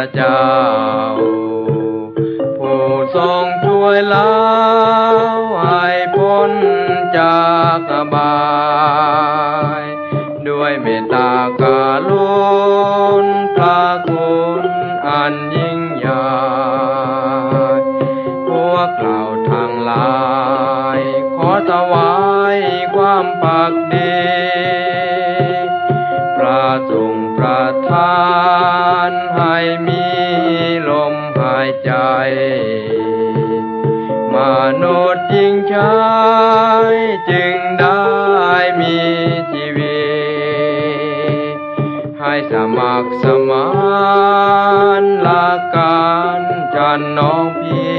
ระเจ้าผู้ทรงช่วยแล้วให้พ้นจากอบายด้วยเมตตากรุณพระคุณอันยิ่งใหญ่พวกเราทั้งหลายขอถวายความภักดีพระทรงประทานให้มีลมหายใจมนุษย์หญิงชายจึงได้มีชีวิตให้สมัครสมานละกันจันน้องพี่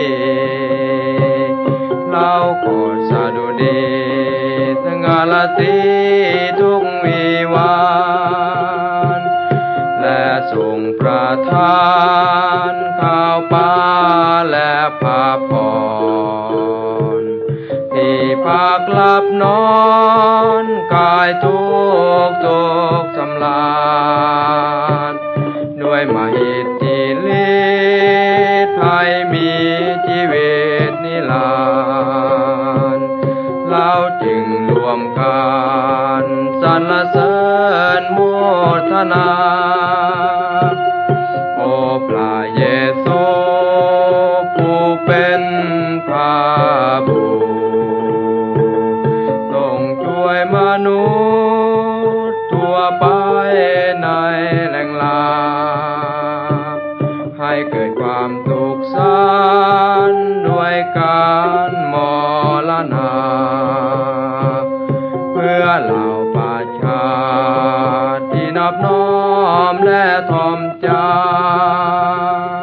เราขอสดุดีทั้งอาลาตีทุกวิวานและทรงประทานข้าวปลาและผ้าผ่อนที่พักหลับนอนกายทุกสำราญด้วยมหิทธิฤทธิ์ให้มีชีวิตนิรันดร์เราจึงรวมกันสรรเสริญโมทนาโอพระเยซูผู้เป็นพระบุตรทรงช่วยมนุษย์ทั่วไปในแหล่งลาให้เกิดความสุขสันต์ด้วยการมรณาเพื่อเหล่าประชาที่นอบน้อมและถ่อมใจ